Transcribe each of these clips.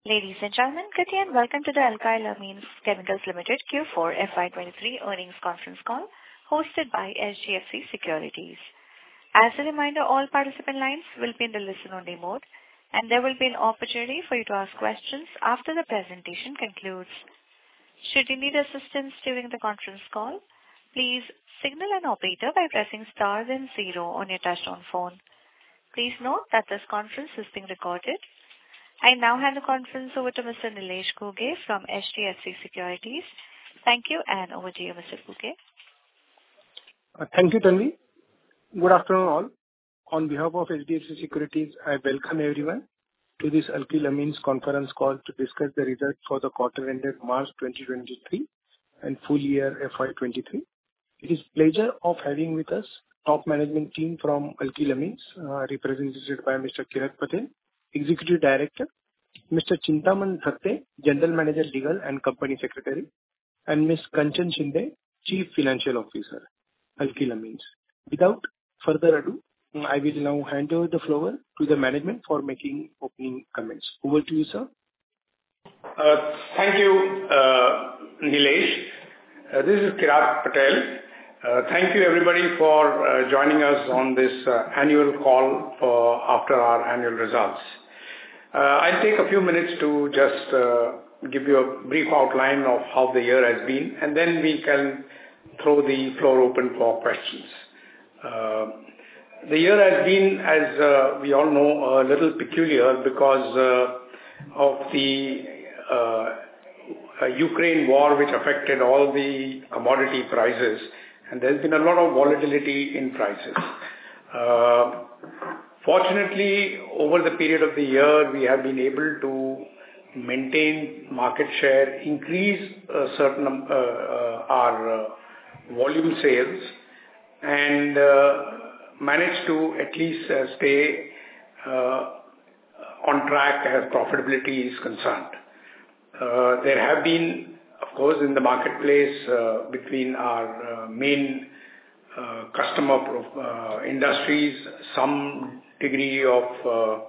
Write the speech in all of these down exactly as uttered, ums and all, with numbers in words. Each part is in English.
Ladies and gentlemen, good day and welcome to the Alkyl Amines Chemicals Limited Q four F Y twenty-three earnings conference call hosted by H D F C Securities. As a reminder, all participant lines will be in the listen-only mode, and there will be an opportunity for you to ask questions after the presentation concludes. Should you need assistance during the conference call, please signal an operator by pressing star then zero on your touchtone phone. Please note that this conference is being recorded. I now hand the conference over to Mister Nilesh Ghuge from H D F C Securities. Thank you, and over to you, Mister Ghuge. Uh, thank you, Tanvi. Good afternoon, all. On behalf of H D F C Securities, I welcome everyone to this Alkyl Amines conference call to discuss the results for the quarter ended March twenty twenty-three and full year F Y twenty-three. It is pleasure of having with us top management team from Alkyl Amines, uh, represented by Mister Kirat Patel, Executive Director, Mister Chintaman Thatte, General Manager Legal and Company Secretary, and Miz Kanchan Shinde, Chief Financial Officer, Alkyl Amines. Without further ado, I will now hand over the floor to the management for making opening comments. Over to you, sir. Uh, thank you, uh, Nilesh. Uh, this is Kirat Patel. Uh, thank you everybody for uh, joining us on this uh, annual call for after our annual results. Uh, I'll take a few minutes to just uh, give you a brief outline of how the year has been, and then we can throw the floor open for questions. Uh, the year has been, as uh, we all know, a little peculiar because uh, of the uh, uh, Ukraine war, which affected all the commodity prices. And there's been a lot of volatility in prices. Uh, fortunately, over the period of the year, we have been able to maintain market share, increase uh, certain uh, uh, our uh, volume sales, and uh, manage to at least uh, stay uh, on track as profitability is concerned. Uh, there have been, of course, in the marketplace uh, between our uh, main uh, customer uh, industries, some degree of uh,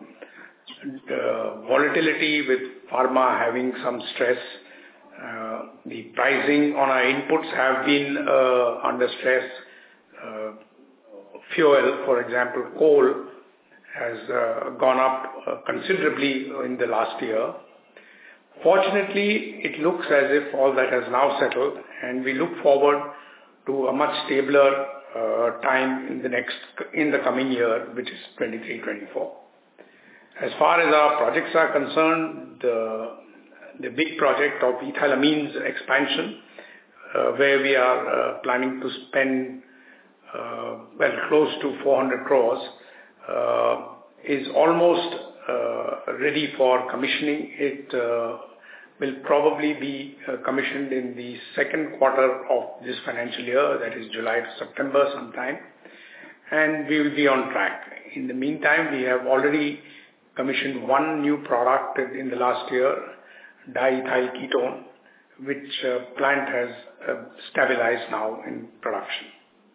uh, volatility with pharma having some stress. Uh, the pricing on our inputs have been uh, under stress. Uh, fuel, for example, coal has uh, gone up uh, considerably in the last year. Fortunately, it looks as if all that has now settled, and we look forward to a much stabler uh, time in the next, in the coming year, which is twenty-three twenty-four. As far as our projects are concerned, the, the big project of ethylamines expansion, uh, where we are uh, planning to spend uh, well close to four hundred crores, uh, is almost uh, ready for commissioning. It uh, will probably be uh, commissioned in the second quarter of this financial year, that is July to September sometime, and we will be on track. In the meantime, we have already commissioned one new product in the last year, diethyl ketone, which uh, plant has uh, stabilized now in production.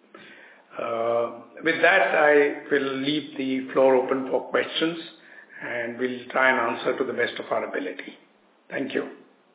Uh, with that, I will leave the floor open for questions, and we'll try and answer to the best of our ability. Thank you.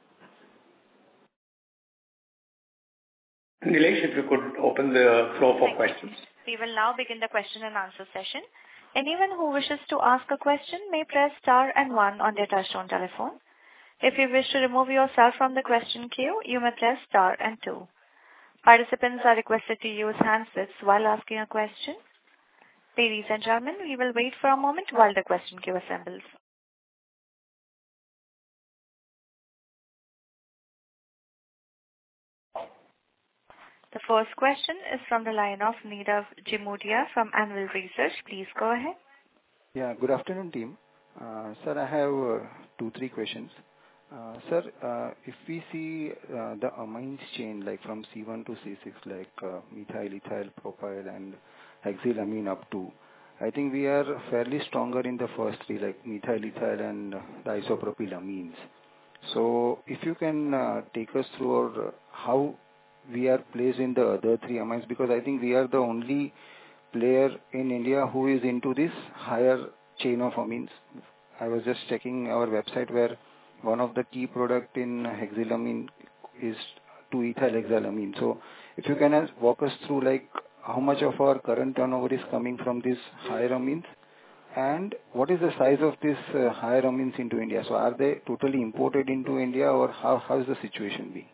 Nilesh, if you could open the floor for questions. We will now begin the question and answer session. Anyone who wishes to ask a question may press star and one on their touchtone telephone. If you wish to remove yourself from the question queue, you may press star and two. Participants are requested to use handsets while asking a question. Ladies and gentlemen, we will wait for a moment while the question queue assembles. The first question is from the line of Nirav Jimudia from Anvil Research. Please go ahead. Yeah, good afternoon, team. Uh, sir, I have uh, two, three questions. Uh, sir, uh, if we see uh, the amines chain, like from C one to C six, like uh, methyl, ethyl, propyl, and hexylamine up to, I think we are fairly stronger in the first three, like methyl, ethyl, and uh, the isopropylamines. So, if you can uh, take us through our, uh, how we are placed in the other three amines, because I think we are the only player in India who is into this higher chain of amines. I was just checking our website where one of the key product in hexylamine is two ethyl hexylamine. So if you can walk us through like how much of our current turnover is coming from these higher amines, and what is the size of these uh, higher amines into India? So are they totally imported into India, or how how is the situation be?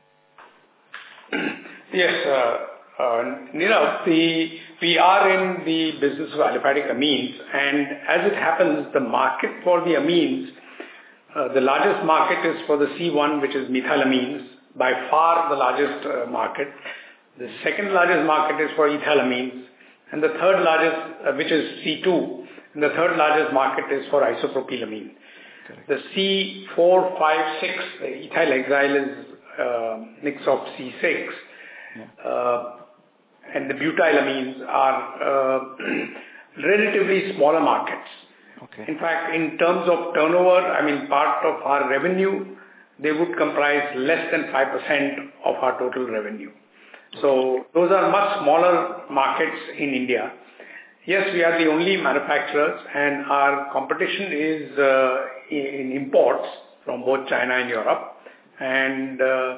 Yes, uh, uh, Nirav, the, we are in the business of aliphatic amines, and as it happens, the market for the amines, uh, the largest market is for the C one, which is methylamines, by far the largest uh, market. The second largest market is for ethylamines, and the third largest, uh, which is C two, and the third largest market is for isopropylamine. Correct. The C four, five, six, the ethyl hexyl is uh, mix of C six, yeah. uh, and the butylamines are uh, relatively smaller markets. Okay. In fact, in terms of turnover, I mean, part of our revenue, they would comprise less than five percent of our total revenue. So those are much smaller markets in India. Yes, we are the only manufacturers, and our competition is uh, in imports from both China and Europe. And uh,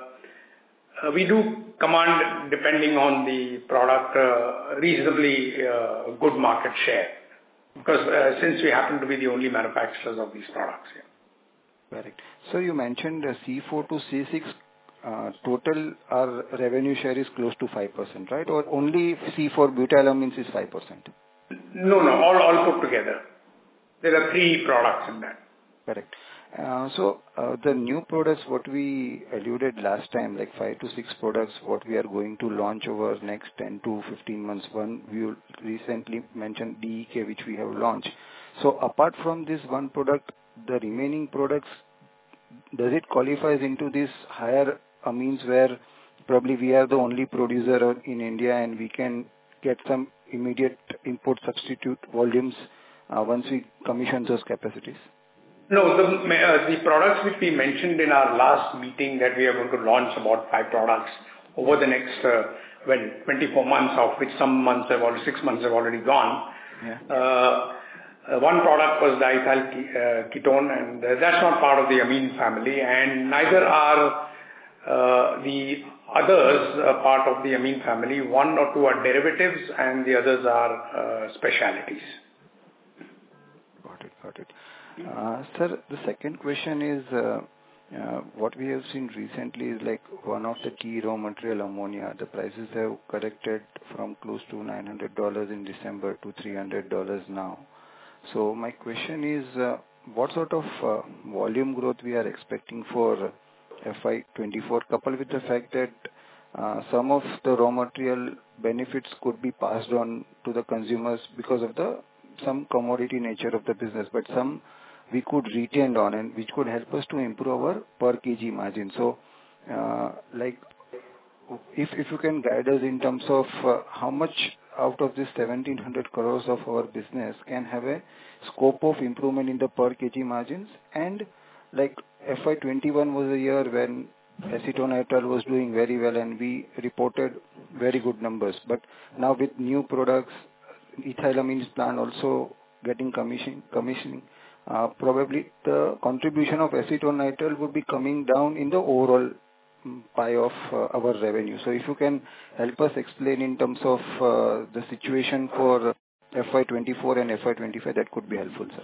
we do command, depending on the product, uh, reasonably uh, good market share, because uh, since we happen to be the only manufacturers of these products. Yeah. Correct. So you mentioned uh, C four to C six. Uh, total our revenue share is close to five percent, right? Or only C four butylamines is five percent? No, no, all, all put together. There are three products in that. Correct. Uh, so uh, the new products, what we alluded last time, like five to six products, what we are going to launch over next ten to fifteen months. One, we recently mentioned D E K, which we have launched. So apart from this one product, the remaining products, does it qualifies into this higher amines where probably we are the only producer in India and we can get some immediate import substitute volumes uh, once we commission those capacities? No, the, uh, the products which we mentioned in our last meeting that we are going to launch about five products over the next uh, well, twenty-four months, of which some months have already, six months have already gone. Yeah. Uh, Uh, one product was diethyl uh, ketone, and uh, that's not part of the amine family, and neither are uh, the others uh, part of the amine family. One or two are derivatives, and the others are uh, specialities. Got it, got it. Uh, sir, the second question is, uh, uh, what we have seen recently is like one of the key raw material, ammonia, the prices have corrected from close to nine hundred dollars in December to three hundred dollars now. So my question is, uh, what sort of uh, volume growth we are expecting for F Y twenty-four, coupled with the fact that uh, some of the raw material benefits could be passed on to the consumers because of the some commodity nature of the business, but some we could retain on, and which could help us to improve our per kg margin. So, uh, like, if if you can guide us in terms of uh, how much out of this seventeen hundred crores of our business can have a scope of improvement in the per kg margins, and like F Y twenty-one was a year when acetonitrile was doing very well and we reported very good numbers. But now with new products, ethylamines plant also getting commission, commissioning, uh, probably the contribution of acetonitrile would be coming down in the overall pie of uh, our revenue. So if you can help us explain in terms of uh, the situation for F Y twenty-four and F Y twenty-five, that could be helpful, sir.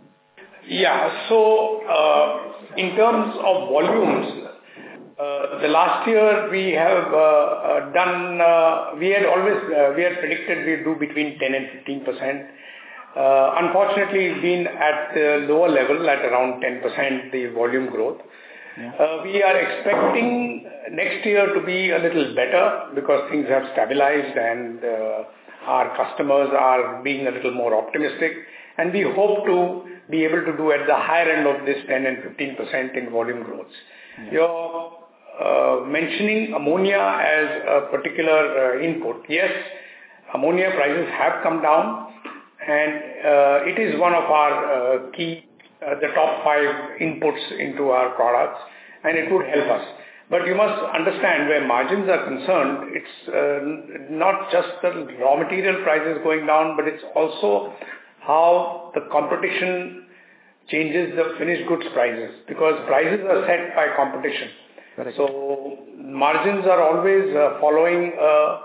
Yeah, so uh, in terms of volumes, uh, the last year we have uh, uh, done, uh, we had always, uh, we had predicted we'd do between ten and fifteen percent. Uh, unfortunately, we've been at the lower level at around ten percent, the volume growth. Yeah. Uh, we are expecting next year to be a little better because things have stabilized and uh, our customers are being a little more optimistic, and we hope to be able to do at the higher end of this ten and fifteen percent in volume growth. Yeah. You're uh, mentioning ammonia as a particular uh, input. Yes, ammonia prices have come down, and uh, it is one of our uh, key Uh, the top five inputs into our products, and it would help us. But you must understand, where margins are concerned, it's uh, not just the raw material prices going down, but it's also how the competition changes the finished goods prices, because prices are set by competition. Correct. So margins are always uh, following a,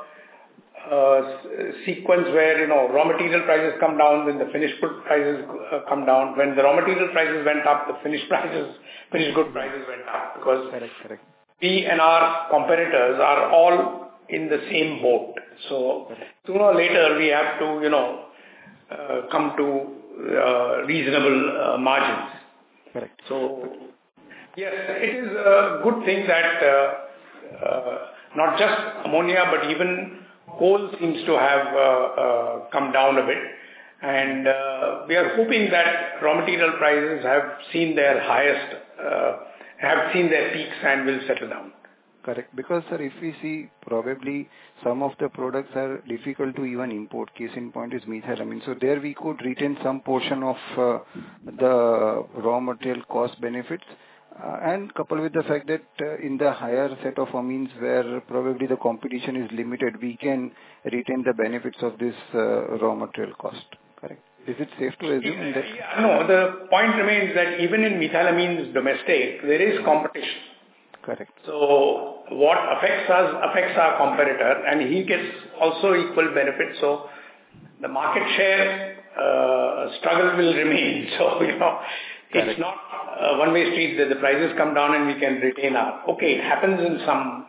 a sequence where, you know, raw material prices come down, then the finished good prices uh, come down. When the raw material prices went up, the finished prices, finished good prices went up, because correct, correct. we and our competitors are all in the same boat. So sooner or later we have to, you know, uh, come to uh, reasonable uh, margins. Correct. So yes, it is a good thing that uh, uh, not just ammonia but even coal seems to have uh, uh, come down a bit, and uh, we are hoping that raw material prices have seen their highest, uh, have seen their peaks and will settle down. Correct. Because, sir, if we see, probably some of the products are difficult to even import. Case in point is methylamine. So there we could retain some portion of uh, the raw material cost benefits. Uh, and coupled with the fact that uh, in the higher set of amines where probably the competition is limited, we can retain the benefits of this uh, raw material cost. Correct. Is it safe to assume Yeah, that? yeah, no, the point remains that even in methylamines domestic, there is competition. Correct. So what affects us affects our competitor, and he gets also equal benefit. So the market share uh, struggle will remain. So, you know, Correct. It's not a one-way street that the prices come down and we can retain our... Okay, it happens in some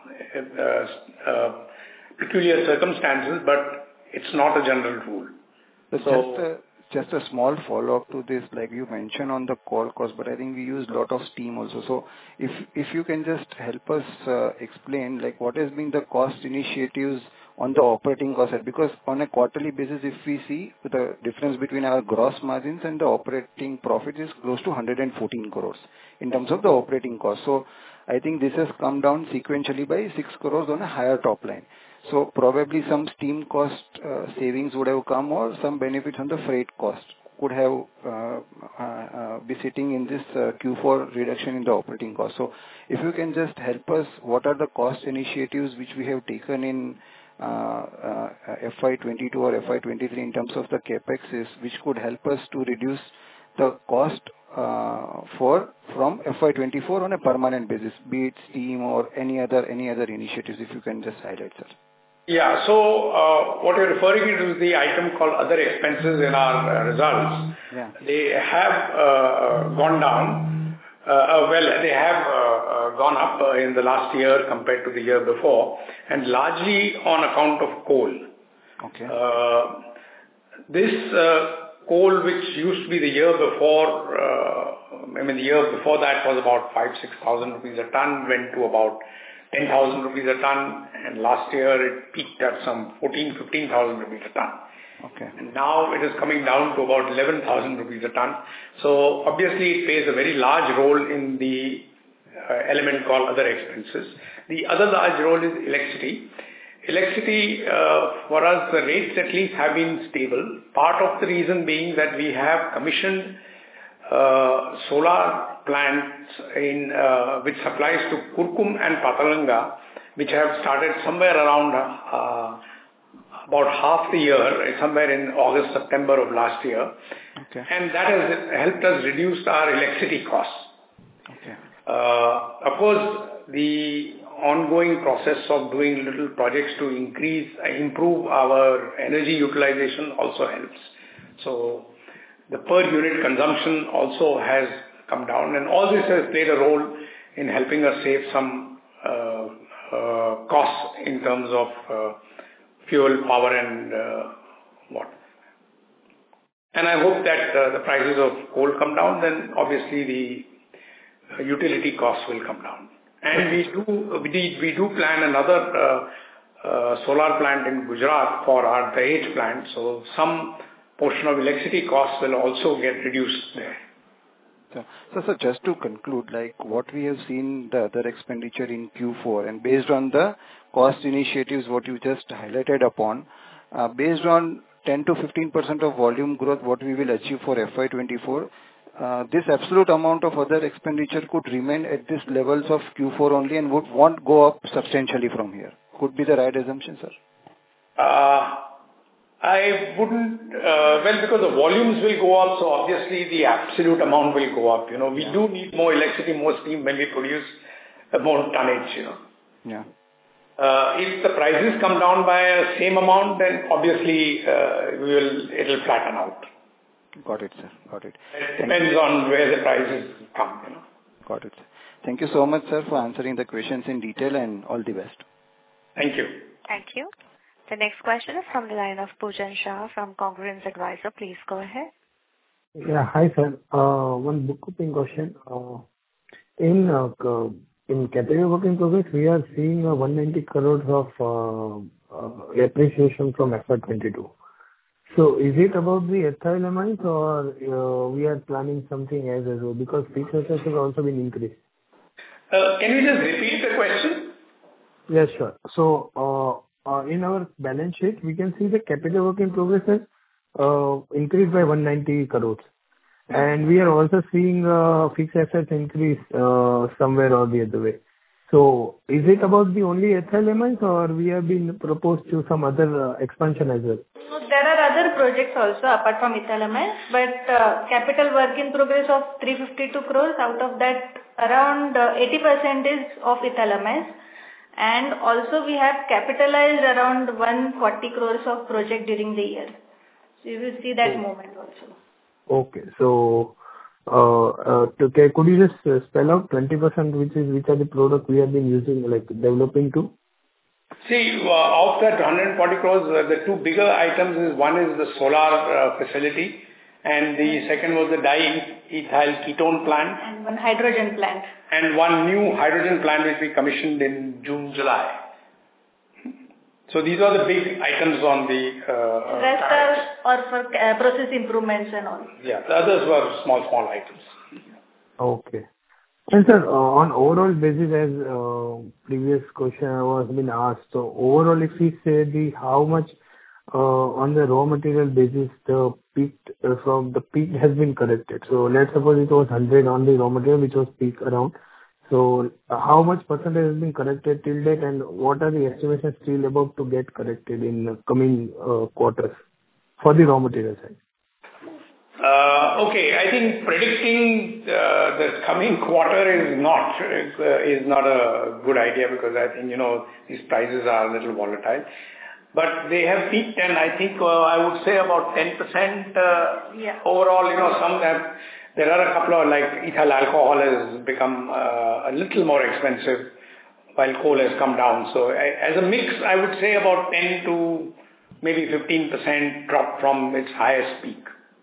uh, uh, peculiar circumstances, but it's not a general rule. So, So just a, just a small follow-up to this, like you mentioned on the coal cost, but I think we use a lot of steam also. So if if you can just help us uh, explain, like what has been the cost initiatives on the operating cost side, because on a quarterly basis, if we see the difference between our gross margins and the operating profit is close to one hundred fourteen crores in terms of the operating cost. So I think this has come down sequentially by six crores on a higher top line. So probably some steam cost uh, savings would have come, or some benefits on the freight cost could have uh, uh, uh, be sitting in this uh, Q four reduction in the operating cost. So if you can just help us, what are the cost initiatives which we have taken in uh, uh, F Y twenty-two or F Y twenty-three in terms of the capexes, which could help us to reduce the cost uh, for from F Y twenty-four on a permanent basis, be it steam or any other any other initiatives, if you can just highlight, sir. Yeah. So, uh, what you're referring to is the item called other expenses in our uh, results. Yeah. They have uh, gone down. Uh, uh, well, they have uh, uh, gone up uh, in the last year compared to the year before, and largely on account of coal. Okay. Uh, this uh, coal, which used to be the year before, uh, I mean, the year before that was about five, six thousand rupees a ton, went to about ten thousand rupees a ton, and last year it peaked at some fourteen, fifteen thousand rupees a ton. Okay. And now it is coming down to about eleven thousand rupees a ton. So obviously it plays a very large role in the uh, element called other expenses. The other large role is electricity. Electricity, uh, for us, the rates at least have been stable. Part of the reason being that we have commissioned uh, solar plants in uh, which supplies to Kurkum and Patalanga, which have started somewhere around uh, about half the year, somewhere in August, September of last year. Okay. And that has helped us reduce our electricity costs. Okay. Uh, of course, the ongoing process of doing little projects to increase, improve our energy utilization also helps. So the per unit consumption also has come down, and all this has played a role in helping us save some uh, uh, costs in terms of uh, fuel, power, and uh, what. And I hope that uh, the prices of coal come down, then obviously the uh, utility costs will come down. And we do we do, we do plan another uh, uh, solar plant in Gujarat for our Dahej plant, so some portion of electricity costs will also get reduced there. So, so, sir, just to conclude, like what we have seen the other expenditure in Q four, and based on the cost initiatives, what you just highlighted upon, uh, based on ten to fifteen percent of volume growth, what we will achieve for F Y twenty-four, uh, this absolute amount of other expenditure could remain at this levels of Q four only and would won't go up substantially from here. Could be the right assumption, sir? Uh, I wouldn't, uh, well, because the volumes will go up, so obviously the absolute amount will go up. You know, we yeah. do need more electricity, more steam when we produce more tonnage, you know. Yeah. Uh, if the prices come down by a same amount, then obviously uh, we will, it will flatten out. Got it, sir. Got it. It depends on where the prices come, you know. Got it. Thank you so much, sir, for answering the questions in detail, and all the best. Thank you. Thank you. The next question is from the line of Pujan Shah from Congruence Advisor. Please go ahead. Yeah, hi, sir. Uh, one bookkeeping question. Uh, in uh, in capital work in progress, we are seeing uh, one hundred ninety crores of uh, uh, appreciation from F Y twenty-two. So is it about the ethyl amines, or uh, we are planning something else as well? Because fixed assets has also been increased. Uh, can you just repeat the question? Yes, sure. So uh, uh, in our balance sheet, we can see the capital work in progress has uh, increased by one hundred ninety crores. And we are also seeing uh, fixed assets increase uh, somewhere or the other way. So is it about the only ethyl amines, or we have been proposed to some other uh, expansion as well? There are other projects also apart from ethyl amines, but uh, capital work in progress of three hundred fifty-two crores, out of that around uh, eighty percent is of ethyl amines. And also we have capitalized around one hundred forty crores of project during the year. So you will see that oh. moment also. Okay. So uh, uh, to, could you just uh, spell out twenty percent which is which are the products we have been using, like developing to? See, uh, of that one hundred forty crores, uh, the two bigger items is one is the solar uh, facility, and the second was the diethyl ketone plant. And one hydrogen plant. And one new hydrogen plant which we commissioned in June, July. So these are the big items on the... Uh, rest are, are for uh, process improvements and all. Yeah, the others were small, small items. Okay. And sir, uh, on overall basis, as uh, previous question was been asked, so overall if we say the how much uh, on the raw material basis the peak uh, from the peak has been corrected. So let's suppose it was one hundred on the raw material which was peak around. So uh, how much percentage has been corrected till date, and what are the estimations still about to get corrected in the coming uh, quarters for the raw material side? Uh, okay, I think predicting uh, the coming quarter is not uh, is not a good idea, because I think, you know, these prices are a little volatile. But they have peaked, and I think uh, I would say about ten percent uh, yeah. overall. You know, some have, there are a couple of, like ethyl alcohol has become uh, a little more expensive while coal has come down. So I, as a mix, I would say about ten to maybe fifteen percent drop from its highest peak.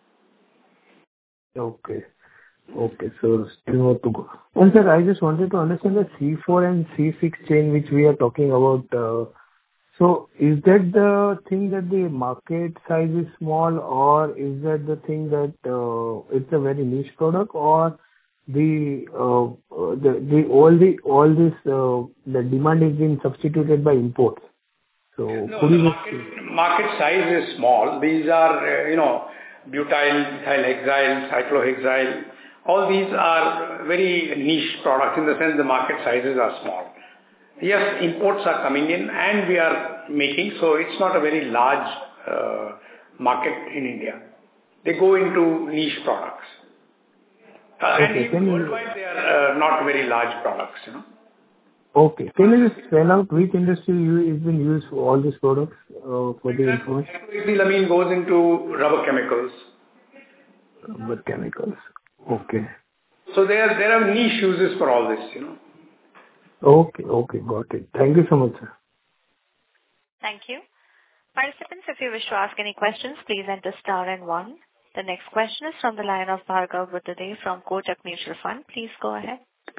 Okay. Okay, so still more to go. And sir, I just wanted to understand the C four and C six chain which we are talking about. Uh, so is that the thing that the market size is small, or is that the thing that uh, it's a very niche product, or the uh, the the all the all this uh, the demand is being substituted by imports? So no, the market, market size is small. These are uh, you know. butyl, ethyl hexyl, cyclohexyl, all these are very niche products in the sense the market sizes are small. Yes, imports are coming in and we are making, so it's not a very large uh, market in India. They go into niche products. Uh, okay, and even worldwide they are uh, not very large products, you know. Okay. Can you just spell out which industry is being used for all these products uh, for the information? Ethylamine goes into rubber chemicals. Rubber chemicals. Okay. So there, there are niche uses for all this, you know. Okay, okay, got it. Thank you so much, sir. Thank you. Participants, if you wish to ask any questions, please enter star and one. The next question is from the line of Bhargav Buddhadev from Kotak Mutual Fund. Please go ahead.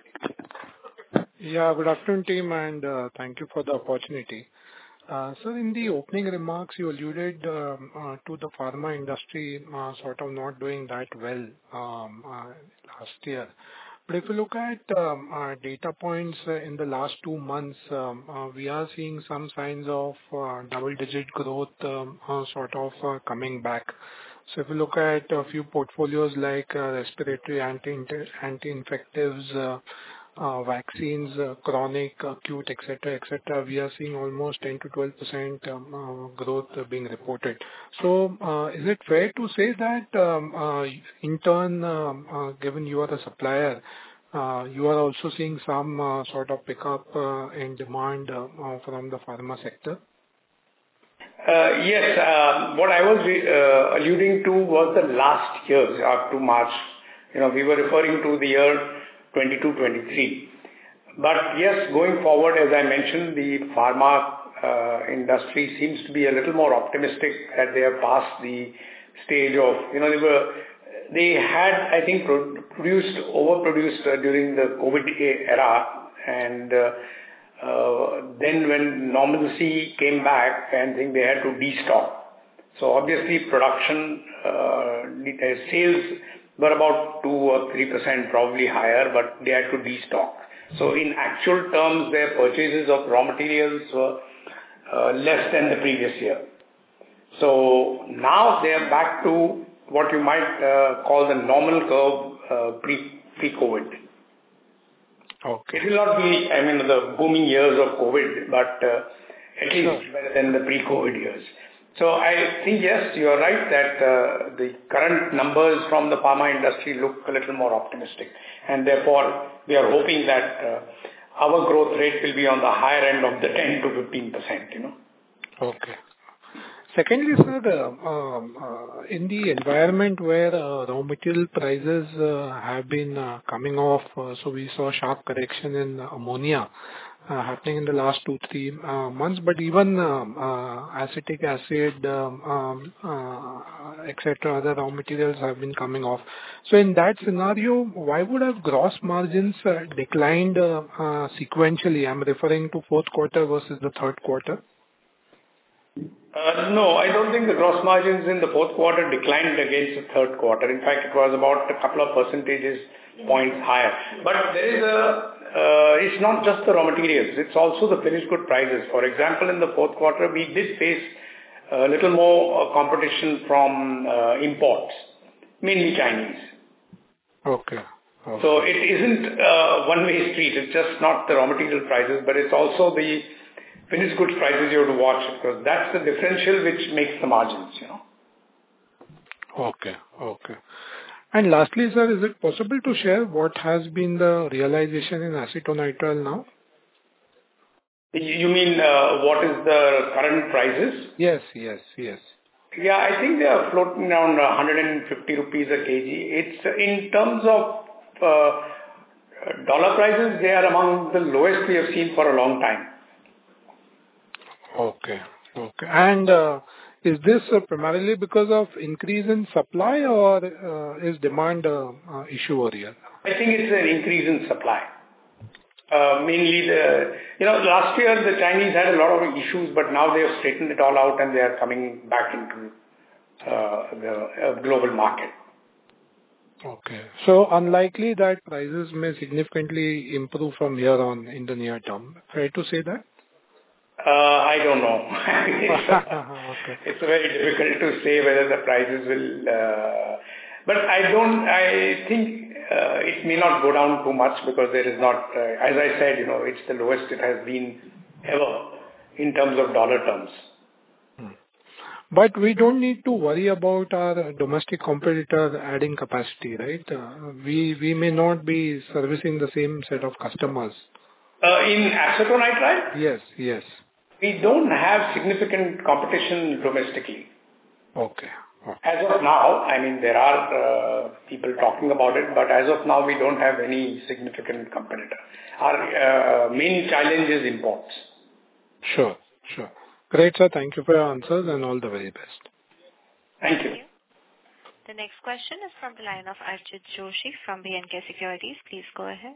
Yeah, good afternoon, team, and uh, thank you for the opportunity. Uh, so in the opening remarks, you alluded um, uh, to the pharma industry uh, sort of not doing that well um, uh, last year. But if you look at um, uh, data points uh, in the last two months, um, uh, we are seeing some signs of uh, double-digit growth um, uh, sort of uh, coming back. So if you look at a few portfolios like uh, respiratory anti anti-infectives, uh, uh, vaccines, uh, chronic, acute, et cetera, et cetera, we are seeing almost ten to twelve percent um, uh, growth uh, being reported. So, uh, is it fair to say that, um, uh, in turn, um, uh, given you are a supplier, uh, you are also seeing some uh, sort of pickup uh, in demand uh, uh, from the pharma sector? Uh, Yes. uh, What I was uh, alluding to was the last years up to March. You know, we were referring to the year twenty-two twenty-three. But yes, going forward, as I mentioned, the pharma uh, industry seems to be a little more optimistic that they have passed the stage of, you know, they were, they had, I think, pro- produced, overproduced uh, during the COVID era, and uh, uh, then when normalcy came back, I think they had to destock. So obviously production, uh, sales were about two or three percent probably higher, but they had to destock. So in actual terms, their purchases of raw materials were uh, less than the previous year. So now they are back to what you might uh, call the normal curve uh, pre, pre-COVID. Okay. It will not be, I mean, the booming years of COVID, but uh, at least sure. better than the pre-COVID years. So I think, yes, you are right that uh, the current numbers from the pharma industry look a little more optimistic. And therefore, we are hoping that uh, our growth rate will be on the higher end of the ten to fifteen percent, you know. Okay. Secondly, sir, uh, um, uh, in the environment where uh, raw material prices uh, have been uh, coming off, uh, so we saw sharp correction in ammonia uh, happening in the last two, three uh, months, but even um, uh, acetic acid, um, um, uh, et cetera, other raw materials have been coming off. So in that scenario, why would have gross margins uh, declined uh, uh, sequentially? I'm referring to fourth quarter versus the third quarter. Uh, no, I don't think the gross margins in the fourth quarter declined against the third quarter. In fact, it was about a couple of percentages points higher. But there is a, uh, it's not just the raw materials, it's also the finished good prices. For example, in the fourth quarter, we did face a little more uh, competition from uh, imports, mainly Chinese. Okay. okay. So it isn't a one-way street. It's just not the raw material prices, but it's also the finished goods prices you have to watch, because that's the differential which makes the margins, you know. Okay, okay. And lastly, sir, is it possible to share what has been the realization in acetonitrile now? You mean uh, what is the current prices? Yes, yes, yes. Yeah, I think they are floating around one hundred fifty rupees a kg. It's in terms of uh, dollar prices, they are among the lowest we have seen for a long time. Okay. Okay. And uh, is this uh, primarily because of increase in supply, or uh, is demand uh, uh, issue over here? I think it's an increase in supply. Uh, mainly the, you know, last year the Chinese had a lot of issues, but now they have straightened it all out and they are coming back into uh, the uh, global market. Okay. So unlikely that prices may significantly improve from here on in the near term. Fair to say that? Uh, I don't know. it's, okay. it's very difficult to say whether the prices will, uh, but I don't, I think uh, it may not go down too much, because there is not, uh, as I said, you know, it's the lowest it has been ever in terms of dollar terms. Hmm. But we don't need to worry about our domestic competitor adding capacity, right? Uh, we, we may not be servicing the same set of customers. Uh, in acetonitrile? Yes, yes. We don't have significant competition domestically. Okay. okay. As of now, I mean, there are uh, people talking about it, but as of now, we don't have any significant competitor. Our uh, main challenge is imports. Sure, sure. Great, sir. Thank you for your answers and all the very best. Thank you. Thank you. The next question is from the line of Archit Joshi from B and K Securities. Please go ahead.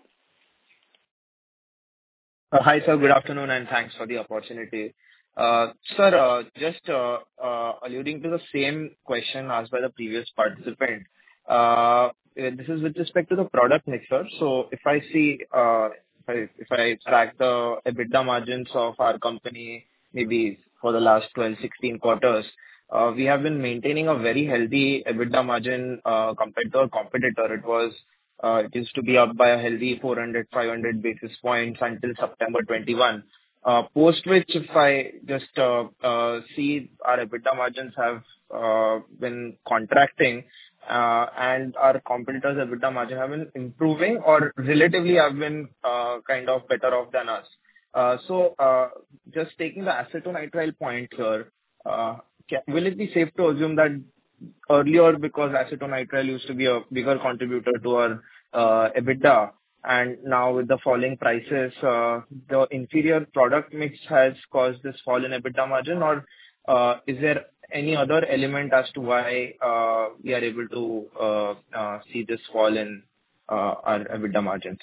Uh, Hi, sir. Good afternoon, and thanks for the opportunity. Uh, Sir, uh, just uh, uh, alluding to the same question asked by the previous participant, uh, this is with respect to the product mix, sir. So if I see, uh, if I if I track the EBITDA margins of our company, maybe for the last twelve, sixteen quarters, uh, we have been maintaining a very healthy EBITDA margin uh, compared to our competitor. It was Uh, It used to be up by a healthy four hundred, five hundred basis points until September twenty-one. Uh, Post which, if I just uh, uh, see our EBITDA margins have uh, been contracting, uh, and our competitors' EBITDA margin have been improving or relatively have been uh, kind of better off than us. Uh, So, uh, just taking the acetonitrile point here, uh, ca- will it be safe to assume that earlier, because acetonitrile used to be a bigger contributor to our uh, EBITDA, and now with the falling prices, uh, the inferior product mix has caused this fall in EBITDA margin? Or uh, is there any other element as to why uh, we are able to uh, uh, see this fall in uh, our EBITDA margins?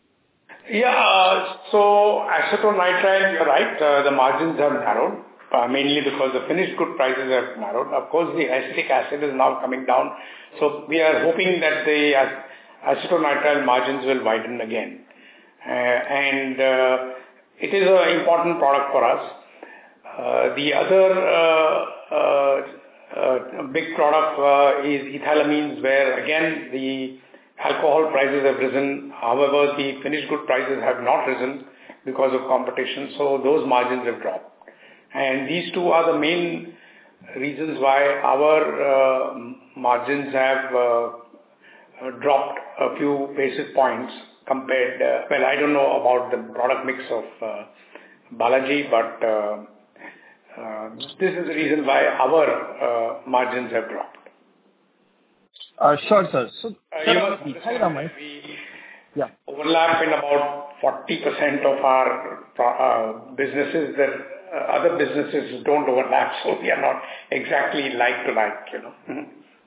Yeah. So acetonitrile, you're right, uh, the margins have narrowed, uh, mainly because the finished good prices have narrowed. Of course, the acetic acid is now coming down, so we are hoping that the ac- acetonitrile margins will widen again. Uh, And uh, it is an important product for us. Uh, The other uh, uh, uh, big product uh, is ethylamines, where again, the alcohol prices have risen. However, the finished good prices have not risen because of competition, so those margins have dropped. And these two are the main reasons why our uh, margins have uh, dropped a few basis points compared. Uh, well, I don't know about the product mix of uh, Balaji, but uh, uh, this is the reason why our uh, margins have dropped. Uh, Sure, sir. So, Uh, sir, you on must ethyl understand amines- that we yeah. overlap in about forty percent of our uh, businesses, that uh, other businesses don't overlap, so we are not exactly like to like, you know. Mhm.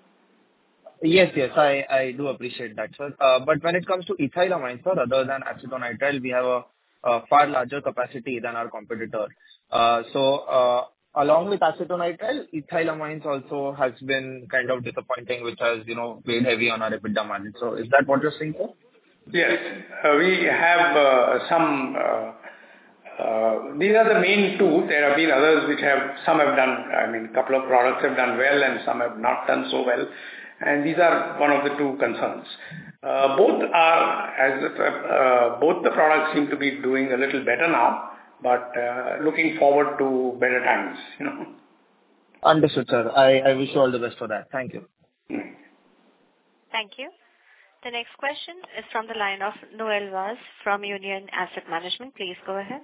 Yes, yes, I, I do appreciate that, sir. Uh, But when it comes to ethylamines, sir, other than acetonitrile, we have a a far larger capacity than our competitor. Uh, So, uh, along with acetonitrile, ethylamines also has been kind of disappointing, which has, you know, weighed heavy on our EBITDA margin. So is that what you're saying, sir? Yes, uh, we have uh, some. Uh, uh, these are the main two. There have been others which have, some have done, I mean, a couple of products have done well and some have not done so well. And these are one of the two concerns. Uh, both are, as uh, both the products seem to be doing a little better now, but uh, looking forward to better times, you know. Understood, sir. I, I wish you all the best for that. Thank you. Mm. Thank you. The next question is from the line of Noel Vaz from Union Asset Management. Please go ahead.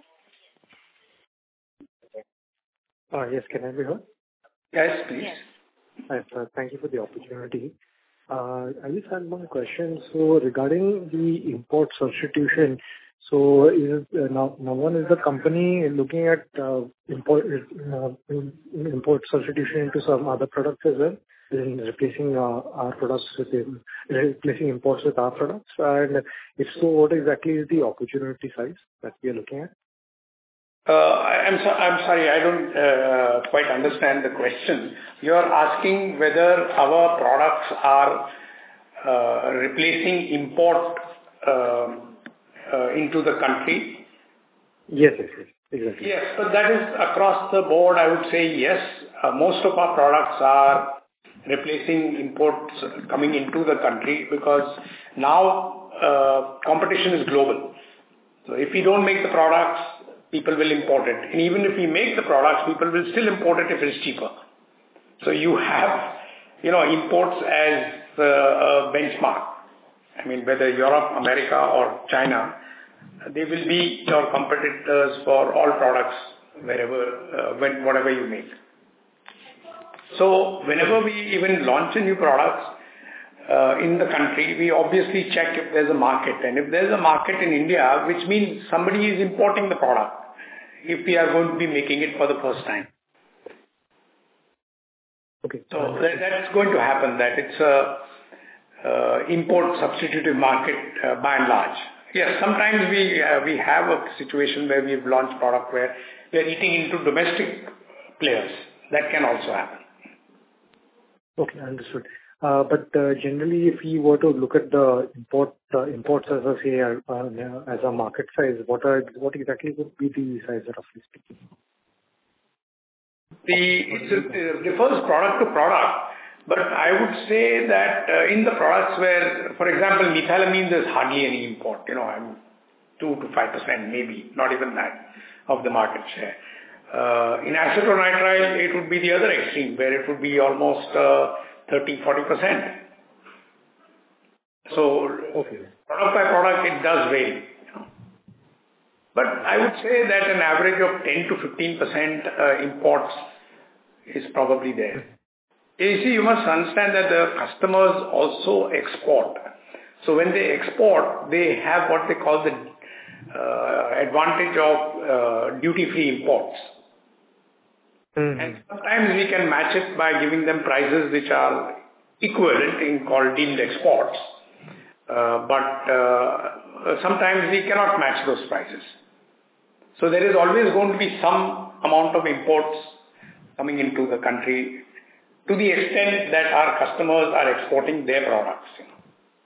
Uh, Yes, can I be heard? Yes, please. Yes. Hi, sir. Thank you for the opportunity. Uh, I just had one question. So regarding the import substitution, so is uh, now now one is the company looking at uh, import uh, import substitution into some other products as well, in replacing uh, our products with them, replacing imports with our products? And if so, what exactly is the opportunity size that we are looking at? Uh, I'm so- I'm sorry, I don't uh, quite understand the question. You're asking whether our products are uh, replacing import um, uh, into the country? Yes, yes, yes. Exactly. Yes, but that is across the board, I would say yes. Uh, Most of our products are replacing imports coming into the country, because now uh, competition is global. So if we don't make the products, people will import it. And even if we make the products, people will still import it if it's cheaper. So you have, you know, imports as uh, a benchmark. I mean, whether Europe, America or China, they will be your competitors for all products, wherever, uh, when, whatever you make. So whenever we even launch a new product uh, in the country, we obviously check if there's a market. And if there's a market in India, which means somebody is importing the product, if we are going to be making it for the first time. Okay. So that, that's going to happen, that it's a uh, import substitutive market uh, by and large. Yes, sometimes we uh, we have a situation where we've launched product where we are eating into domestic players. That can also happen. Okay, understood. Uh, But uh, generally, if we were to look at the import uh, imports as a say uh, uh, as a market size, what are what exactly would be the size, roughly speaking? The it differs product to product, But I would say that uh, in the products where, for example, methylamine, there's hardly any import. You know, I'm two to five percent, maybe, not even that, of the market share. Uh, in acetonitrile, it would be the other extreme, where it would be almost uh, thirty to forty percent. So, okay. Product by product, it does vary. You know. But I would say that an average of ten to fifteen percent uh, imports is probably there. You see, you must understand that the customers also export. So when they export, they have what they call the uh, advantage of uh, duty-free imports. Mm-hmm. And sometimes we can match it by giving them prices which are equivalent in called deemed exports. Uh, but uh, sometimes we cannot match those prices. So there is always going to be some amount of imports coming into the country to the extent that our customers are exporting their products. You know.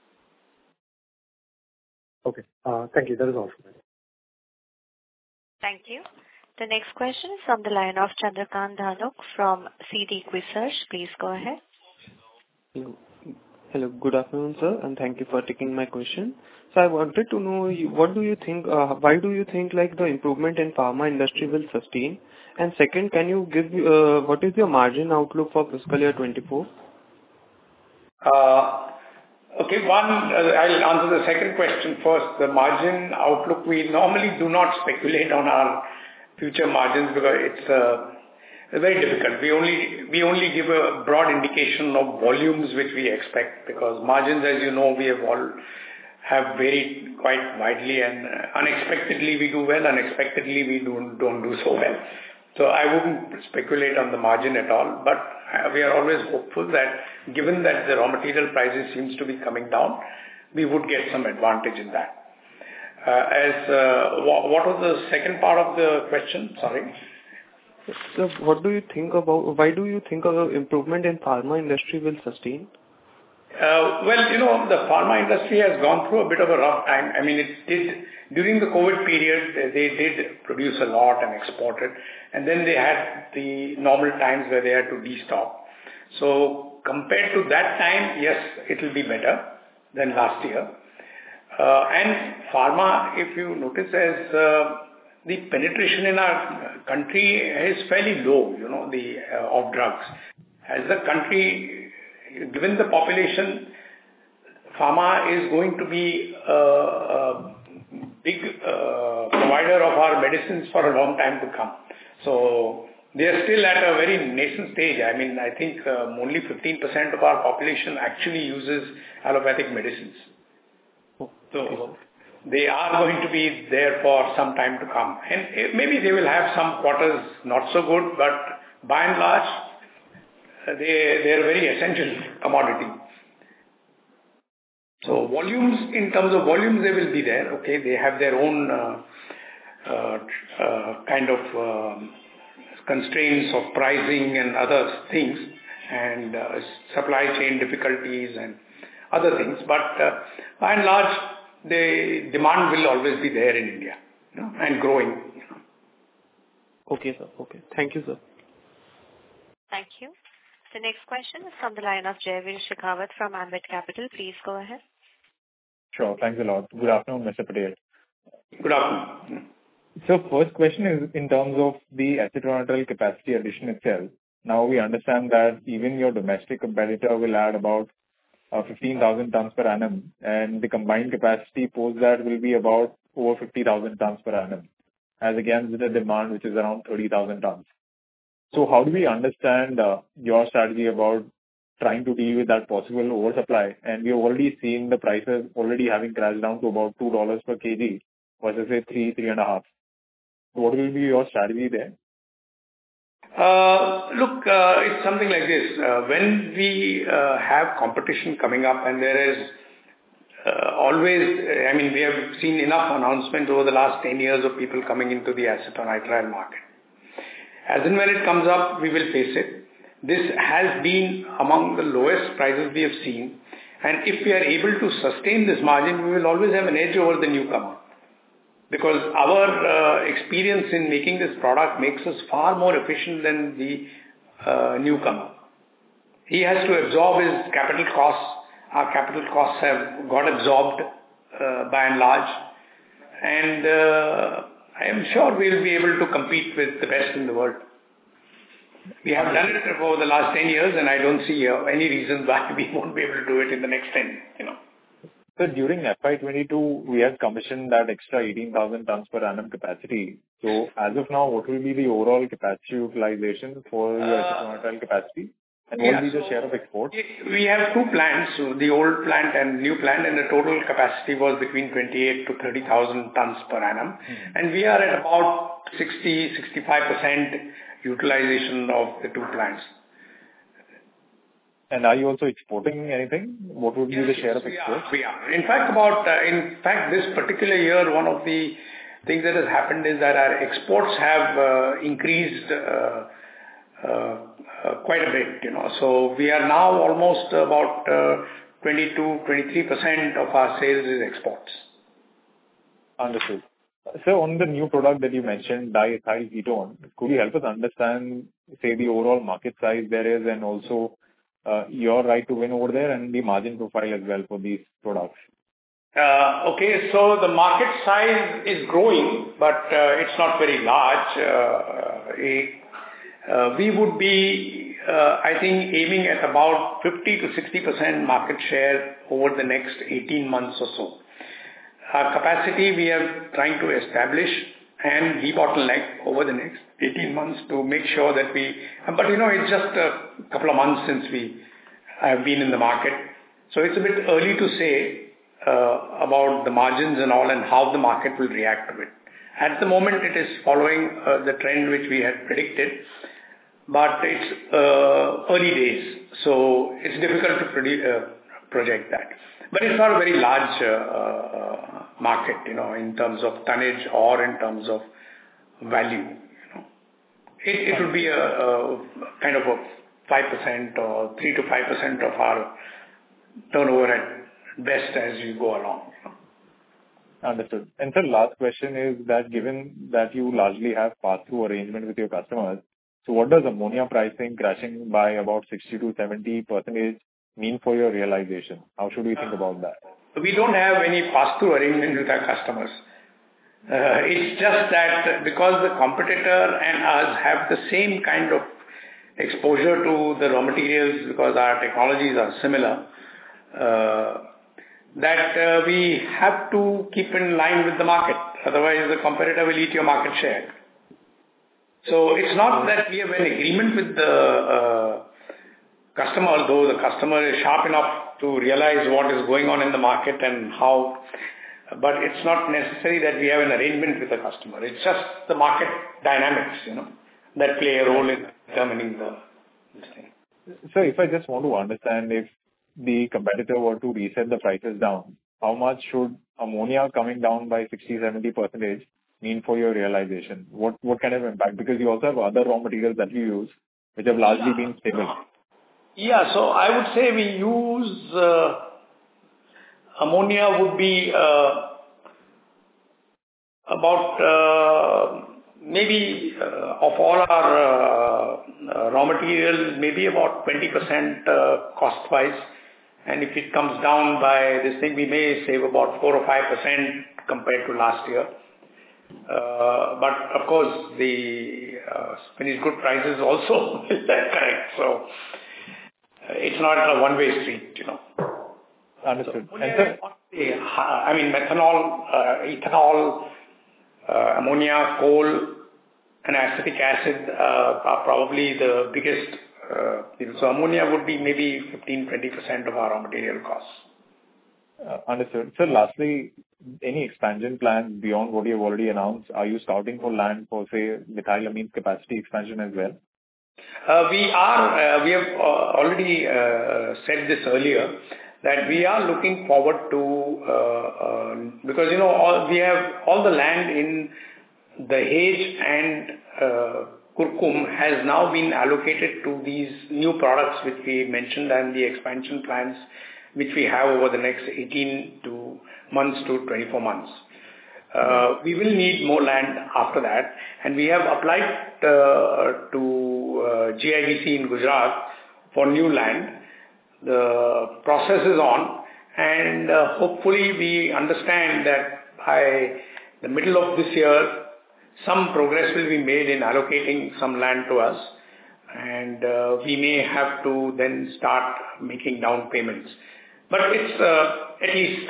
Okay. Uh, thank you. That is all for me. Thank you. The next question is from the line of Chandrakant Dhanuk from C D Research. Please go ahead. Hello. Hello. Good afternoon, sir, and thank you for taking my question. So I wanted to know, what do you think, uh, why do you think like the improvement in pharma industry will sustain? And second, can you give, uh, what is your margin outlook for fiscal year twenty-four? Uh, okay, one, uh, I'll answer the second question first. The margin outlook, we normally do not speculate on our future margins because it's uh, very difficult. We only, we only give a broad indication of volumes which we expect, because margins, as you know, we have all have varied quite widely, and uh, unexpectedly we do well, unexpectedly we don't, don't do so well. So I wouldn't speculate on the margin at all, but we are always hopeful that given that the raw material prices seems to be coming down, we would get some advantage in that. Uh, as uh, what, what was the second part of the question? Sorry. So what do you think about, why do you think of improvement in pharma industry will sustain? Uh, well, you know, the pharma industry has gone through a bit of a rough time. I mean, it did, during the COVID period, they did produce a lot and export it. And then they had the normal times where they had to destock. So compared to that time, yes, it will be better than last year. Uh, and pharma, if you notice, as uh, the penetration in our country is fairly low, you know, the uh, of drugs. As the country, given the population, pharma is going to be a, a big uh, provider of our medicines for a long time to come. So they are still at a very nascent stage. I mean, I think um, only fifteen percent of our population actually uses allopathic medicines. So they are going to be there for some time to come. And maybe they will have some quarters not so good, but by and large, they, they are a very essential commodity. So volumes, in terms of volumes, they will be there. Okay, they have their own uh, uh, uh, kind of uh, constraints of pricing and other things, and uh, supply chain difficulties and other things. But uh, by and large, the demand will always be there in India, you know, and growing. You know. Okay, sir. Okay. Thank you, sir. Thank you. The next question is from the line of Jaiveer Shekhawat from Ambit Capital. Please go ahead. Sure. Thanks a lot. Good afternoon, Mister Patel. Good afternoon. So first question is in terms of the acetonitrile capacity addition itself. Now we understand that even your domestic competitor will add about uh, fifteen thousand tons per annum, and the combined capacity post that will be about over fifty thousand tons per annum, as against the demand which is around thirty thousand tons. So how do we understand uh, your strategy about trying to deal with that possible oversupply? And we have already seen the prices already having crashed down to about two dollars per kg versus say three, three and a half. What will be your strategy there? Uh, look, uh, it's something like this. Uh, when we uh, have competition coming up, and there is uh, always, I mean, we have seen enough announcements over the last ten years of people coming into the acetonitrile market. As and when it comes up, we will face it. This has been among the lowest prices we have seen. And if we are able to sustain this margin, we will always have an edge over the newcomer. Because our uh, experience in making this product makes us far more efficient than the uh, newcomer. he has to absorb his capital costs. Our capital costs have got absorbed uh, by and large. And uh, I am sure we will be able to compete with the best in the world. We have done it over the last ten years, and I don't see uh, any reason why we won't be able to do it in the next ten, you know. So during F Y twenty-two, we had commissioned that extra eighteen thousand tons per annum capacity. So as of now, what will be the overall capacity utilization for your Uh, acetonitrile capacity? And yeah, what will be the so share of exports? we have two plants, so the old plant and new plant, and the total capacity was between twenty-eight to thirty thousand tons per annum. Mm-hmm. And we are at about sixty to sixty-five percent utilization of the two plants. And are you also exporting anything? What would Yes, be the share yes, of we exports? are. We are. In fact, about uh, in fact, this particular year, one of the things that has happened is that our exports have uh, increased uh, uh, uh, quite a bit. You know, so we are now almost about uh, twenty-two to twenty-three percent of our sales is exports. Understood. So on the new product that you mentioned, diethyl ketone, could you help us understand, say, the overall market size there is, and also uh, your right to win over there, and the margin profile as well for these products? Uh, okay, so the market size is growing, but uh, it's not very large. Uh, it, uh, we would be, uh, I think, aiming at about fifty to sixty percent market share over the next eighteen months or so. Our capacity we are trying to establish and debottleneck over the next eighteen months to make sure that we, but you know, it's just a couple of months since we have been in the market. So it's a bit early to say uh, about the margins and all and how the market will react to it. At the moment, it is following uh, the trend which we had predicted, but it's uh, early days. So it's difficult to predict, uh, project that. But it's not a very large uh, uh, market, you know, in terms of tonnage or in terms of value. You know, it it would be a, a kind of a five percent or three to five percent of our turnover at best as you go along. You know. Understood. And sir, last question is that given that you largely have pass-through arrangement with your customers, so what does ammonia pricing crashing by about sixty to seventy percent mean for your realization? How should we think about that? We don't have any pass-through arrangement with our customers. Uh, it's just that because the competitor and us have the same kind of exposure to the raw materials, because our technologies are similar, uh, that uh, we have to keep in line with the market. Otherwise, the competitor will eat your market share. So it's not that we have an agreement with the uh, customer, although the customer is sharp enough to realize what is going on in the market and how, but it's not necessary that we have an arrangement with the customer. It's just the market dynamics, you know, that play a role in determining the this thing. So if I just want to understand, if the competitor were to reset the prices down, how much should ammonia coming down by sixty to seventy percent mean for your realization? What what kind of impact? Because you also have other raw materials that you use, which have largely yeah. been stable. Yeah, so I would say we use uh, ammonia would be uh, about uh, maybe uh, of all our uh, uh, raw materials, maybe about twenty percent uh, cost-wise. And if it comes down by this thing, we may save about four or five percent compared to last year. Uh, but of course, the uh, finished good prices also is that correct. So uh, it's not a one-way street, you know. Understood. So, and sir, I mean, methanol, uh, ethanol, uh, ammonia, coal, and acetic acid uh, are probably the biggest. Uh, so ammonia would be maybe fifteen to twenty percent of our raw material costs. Uh, understood. So lastly, any expansion plans beyond what you've already announced? Are you scouting for land for, say, methylamine capacity expansion as well? Uh, we are, uh, we have uh, already uh, said this earlier, that we are looking forward to, uh, uh, because, you know, all, we have all the land in Dahej and uh, Kurkum has now been allocated to these new products which we mentioned and the expansion plans which we have over the next eighteen to months to twenty-four months. Uh, we will need more land after that, and we have applied uh, to uh, G I B C in Gujarat for new land. The process is on, and uh, hopefully we understand that by the middle of this year, some progress will be made in allocating some land to us, and uh, we may have to then start making down payments. But it's uh, at least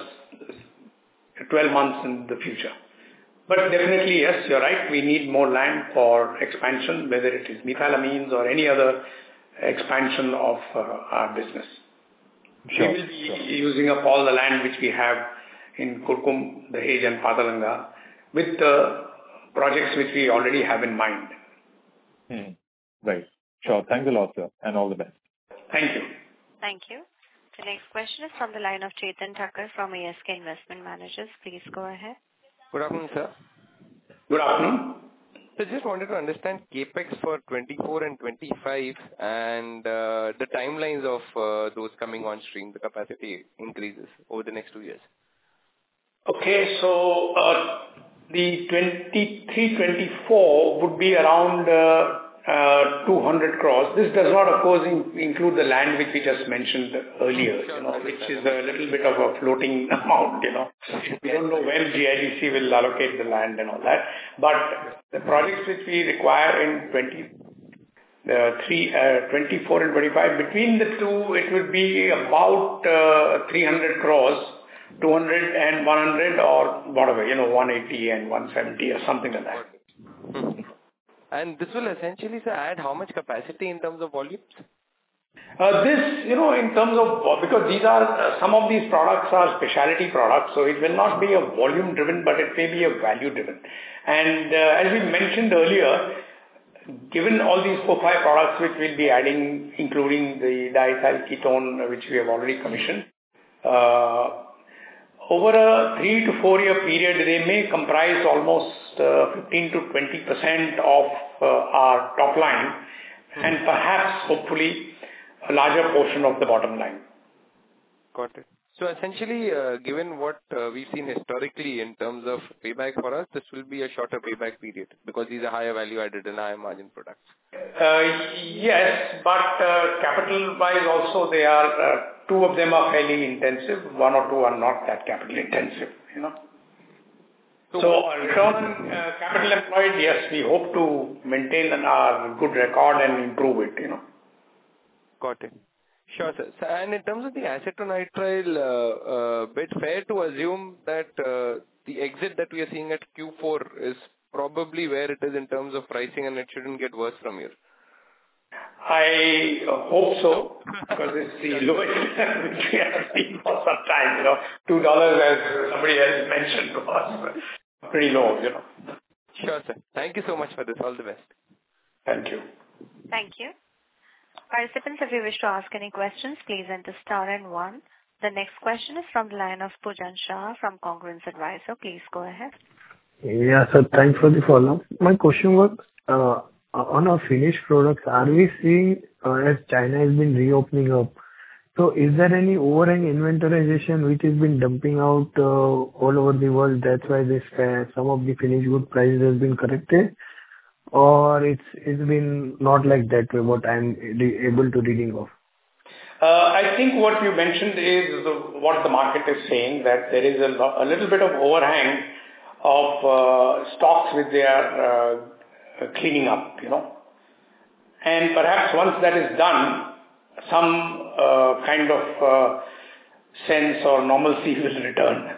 uh, twelve months in the future. But definitely, yes, you're right. We need more land for expansion, whether it is methylamines or any other expansion of uh, our business. Sure, we will be sure. using up all the land which we have in Kurkum, Dahej and Padalanga with the projects which we already have in mind. Hmm. Right. Sure. Thanks a lot, sir, and all the best. Thank you. Thank you. The next question is from the line of Chetan Thakkar from A S K Investment Managers. Please go ahead. Good afternoon, sir. Good afternoon. So just wanted to understand CapEx for twenty-four and twenty-five and uh, the timelines of uh, those coming on stream, the capacity increases over the next two years. Okay, so uh, the twenty-three twenty-four would be around uh, uh, two hundred crores. This does not, of course, in, include the land which we just mentioned earlier, you know, which is a little bit of a floating amount, you know. We don't know when G I D C will allocate the land and all that. But the projects which we require in twenty-three, uh, twenty-four and twenty-five, between the two, it would be about uh, three hundred crores, two hundred and one hundred or whatever, you know, one eighty and one seventy or something like that. Hmm. And this will essentially sir, add how much capacity in terms of volumes? Uh, this, you know, in terms of, because these are, uh, some of these products are specialty products, so it will not be a volume driven, but it may be a value driven. And uh, as we mentioned earlier, given all these four, five products which we'll be adding, including the diethyl ketone, which we have already commissioned, uh, over a three to four year period, they may comprise almost uh, fifteen to twenty percent of uh, our top line and perhaps, hopefully, a larger portion of the bottom line. Got it. So essentially, uh, given what uh, we've seen historically in terms of payback for us, this will be a shorter payback period because these are higher value added and higher margin products. Uh, yes, but uh, capital-wise also they are, uh, two of them are fairly intensive, one or two are not that capital intensive, you know. So, so uh, return on uh, capital employed, yes, we hope to maintain our good record and improve it, you know. Got it. Sure, sir. So, and in terms of the acetonitrile uh, uh, bit, fair to assume that uh, the exit that we are seeing at Q four is probably where it is in terms of pricing and it shouldn't get worse from here. I uh, hope so, because it's the lowest which we have seen for some time, you know. Two dollars, as somebody else mentioned, was pretty low, you know. Sure, sir. Thank you so much for this. All the best. Thank you. Thank you. Participants, if you wish to ask any questions, please enter star and one. The next question is from the line of Pujan Shah from Congruence Advisor. Please go ahead. Yeah, sir. Thanks for the follow-up. My question was, uh, on our finished products, are we seeing, uh, as China has been reopening up, so is there any overhang inventorization which has been dumping out uh, all over the world? That's why this uh, some of the finished good prices has been corrected, or it's it's been not like that way? What I'm re- able to reading of. Uh, I think what you mentioned is the, what the market is saying, that there is a, lo- a little bit of overhang of uh, stocks which they are uh, cleaning up, you know. And perhaps once that is done, some uh, kind of uh, sense or normalcy will return.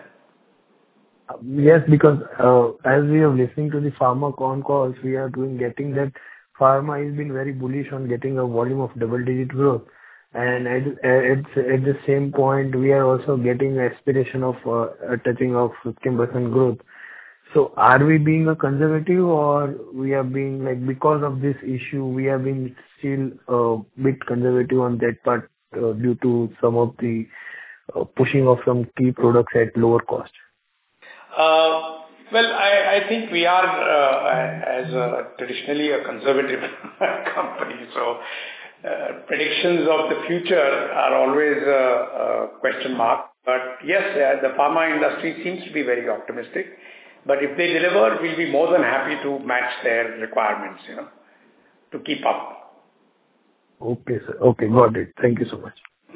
Yes, because uh, as we are listening to the pharma con calls, we are doing getting that pharma has been very bullish on getting a volume of double-digit growth. And at, at, at the same point, we are also getting aspiration of uh, a touching of fifteen percent growth. So are we being a conservative, or we are being like, because of this issue, we have been still a bit conservative on that part uh, due to some of the uh, pushing of some key products at lower cost? Uh, well, I, I think we are, uh, as a, traditionally a conservative company, so uh, predictions of the future are always a, a question mark. But yes, uh, the pharma industry seems to be very optimistic. But if they deliver, we'll be more than happy to match their requirements, you know, to keep up. Okay, sir. Okay, got it. Thank you so much.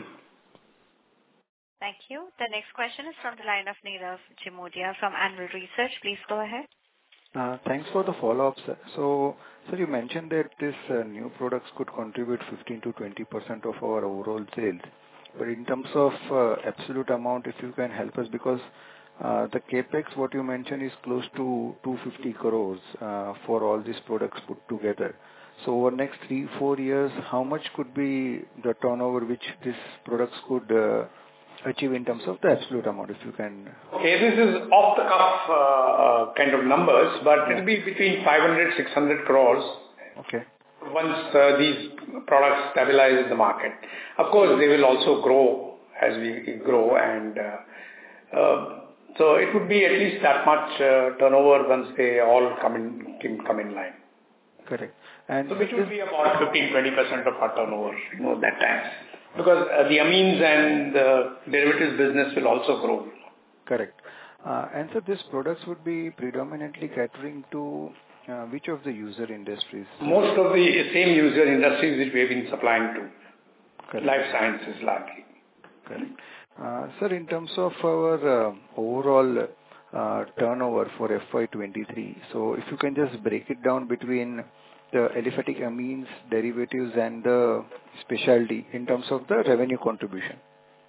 Thank you. The next question is from the line of Nirav Jimudia from Anvil Research. Please go ahead. Uh, Thanks for the follow-up, sir. So, sir, you mentioned that this uh, new products could contribute fifteen to twenty percent of our overall sales. But in terms of uh, absolute amount, if you can help us, because uh, the CapEx, what you mentioned, is close to two hundred fifty crores uh, for all these products put together. So over next three, four years, how much could be the turnover which these products could uh, achieve in terms of the absolute amount, if you can? Okay, this is off the cuff uh, kind of numbers, but it will be between five hundred, six hundred crores. Okay. Once uh, these products stabilize in the market. Of course, they will also grow as we grow, and uh, uh, so it would be at least that much uh, turnover once they all come in can come in line. Correct. And so which would be about fifteen to twenty percent of our turnover, you know, that time. Because uh, the amines and the derivatives business will also grow. Correct. Uh, and so these products would be predominantly catering to uh, which of the user industries? Most of the same user industries which we have been supplying to. Correct. Life sciences largely. Correct. Uh, sir, in terms of our uh, overall uh, turnover for F Y twenty-three, so if you can just break it down between the aliphatic amines, derivatives, and the specialty in terms of the revenue contribution.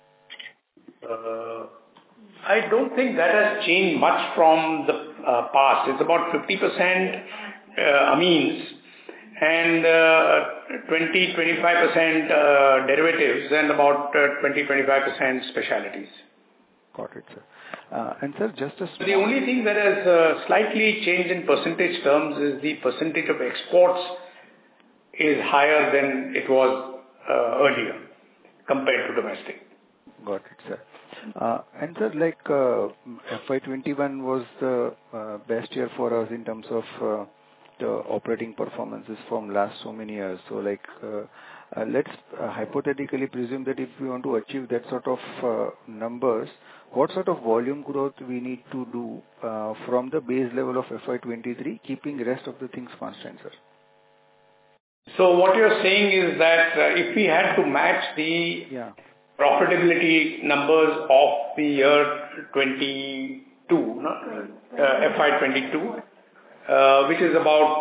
Uh, I don't think that has changed much from the uh, past. It's about fifty percent uh, amines and uh, twenty to twenty-five percent uh, derivatives and about uh, twenty to twenty-five percent specialties. Got it, sir. Uh, and sir, just a small... The only thing that has uh, slightly changed in percentage terms is the percentage of exports is higher than it was uh, earlier compared to domestic. Got it, sir. Uh, and sir, like uh, F Y twenty-one was the uh, best year for us in terms of uh, the operating performances from last so many years. So like uh, uh, let's uh, hypothetically presume that if we want to achieve that sort of uh, numbers, what sort of volume growth we need to do uh, from the base level of F Y twenty-three, keeping rest of the things constant, sir? So what you're saying is that uh, if we had to match the yeah. profitability numbers of the year twenty-two, no? uh, F Y twenty-two, uh, which is about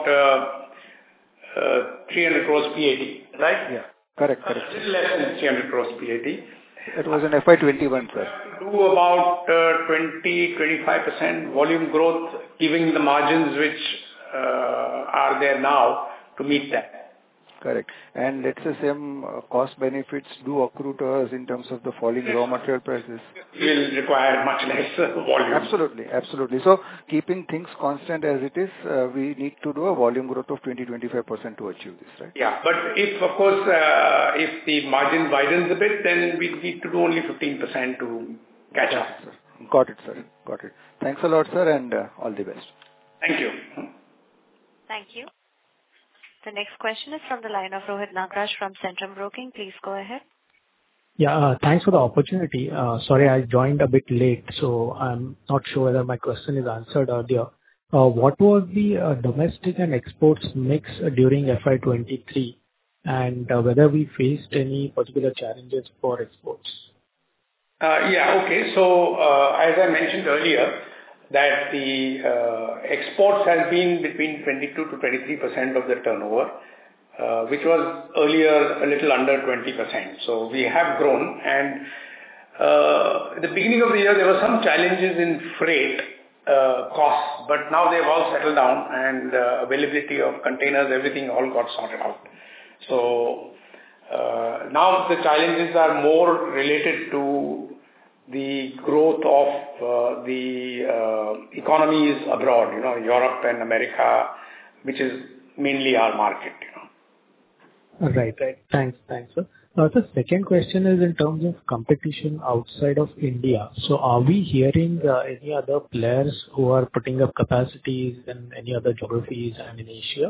uh, uh, three hundred crores P A T, right? Yeah, correct, correct. A little less than three hundred crores P A T. It was in F Y twenty-one, sir. Do about uh, twenty to twenty-five percent volume growth, giving the margins which uh, are there now to meet that. Correct. And let's say same uh, cost benefits do accrue to us in terms of the falling raw material prices. Will require much less uh, volume. Absolutely, absolutely. So keeping things constant as it is, uh, we need to do a volume growth of twenty to twenty-five percent to achieve this, right? Yeah, but if, of course, uh, if the margin widens a bit, then we need to do only fifteen percent to catch up. Sir. Got it, sir. Got it. Thanks a lot, sir, and uh, all the best. Thank you. Thank you. The next question is from the line of Rohit Nagraj from Centrum Broking. Please go ahead. Yeah, uh, thanks for the opportunity. Uh, sorry, I joined a bit late, so I'm not sure whether my question is answered earlier. Uh, what was the uh, domestic and exports mix uh, during F Y twenty-three, and uh, whether we faced any particular challenges for exports? Uh, yeah, okay. So, uh, as I mentioned earlier, that the uh, exports has been between twenty-two to twenty-three percent of the turnover, uh, which was earlier a little under twenty percent. So we have grown, and uh, at the beginning of the year there were some challenges in freight uh, costs, but now they've all settled down, and uh, availability of containers, everything all got sorted out. So uh, now the challenges are more related to the growth of uh, the uh, economies abroad, you know, Europe and America, which is mainly our market, you know. Right, right. Thanks, thanks, sir. Uh, the second question is in terms of competition outside of India. So are we hearing uh, any other players who are putting up capacities in any other geographies and in Asia?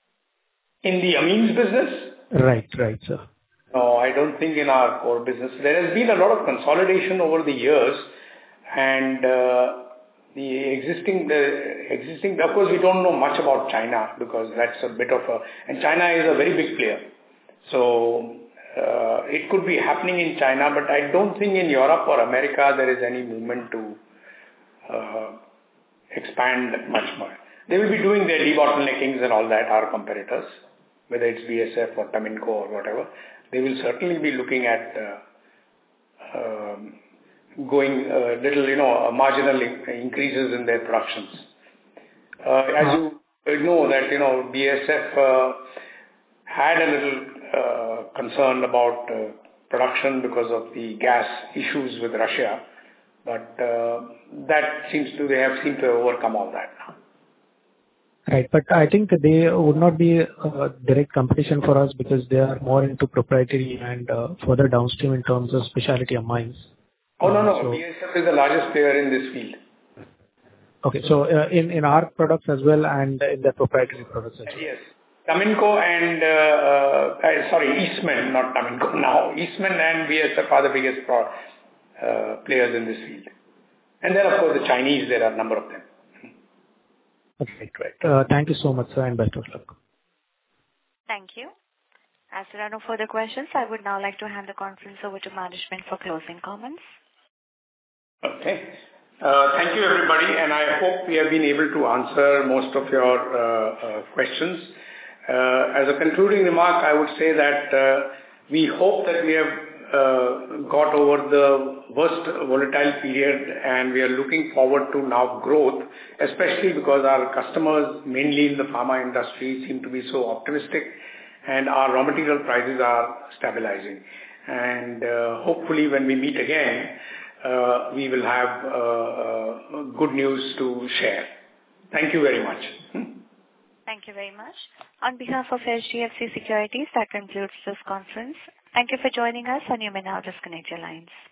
In the amines business? Right, right, sir. No, I don't think in our core business. There has been a lot of consolidation over the years, and uh, the existing, the existing, of course, we don't know much about China because that's a bit of a, and China is a very big player. So uh, it could be happening in China, but I don't think in Europe or America there is any movement to uh, expand much more. They will be doing their debottleneckings and all that, our competitors, whether it's B A S F or Taminco or whatever. They will certainly be looking at uh, uh, going uh, little, you know, marginal increases in their productions. Uh, as you know that, you know, B A S F uh, had a little uh, concern about uh, production because of the gas issues with Russia, but uh, that seems to, they have seemed to overcome all that now. Right, but I think they would not be a direct competition for us because they are more into proprietary and uh, further downstream in terms of specialty amines. Oh, no, no, uh, so, B A S F is the largest player in this field. Okay, so uh, in, in our products as well and in the proprietary products as well. Yes. Taminco and, uh, uh, sorry, Eastman, not Taminco now. Eastman and B A S F are the biggest pro, uh, players in this field. And then, of course, the Chinese, there are a number of them. Okay, great. Uh, thank you so much, sir, and best of luck. Thank you. As there are no further questions, I would now like to hand the conference over to management for closing comments. Okay. Uh, thank you, everybody, and I hope we have been able to answer most of your uh, uh, questions. Uh, as a concluding remark, I would say that uh, we hope that we have uh, got over the worst volatile period and we are looking forward to now growth, especially because our customers, mainly in the pharma industry, seem to be so optimistic and our raw material prices are stabilizing. And uh, hopefully when we meet again, uh, we will have uh, uh, good news to share. Thank you very much. Thank you very much. On behalf of H D F C Securities, that concludes this conference. Thank you for joining us, and you may now disconnect your lines.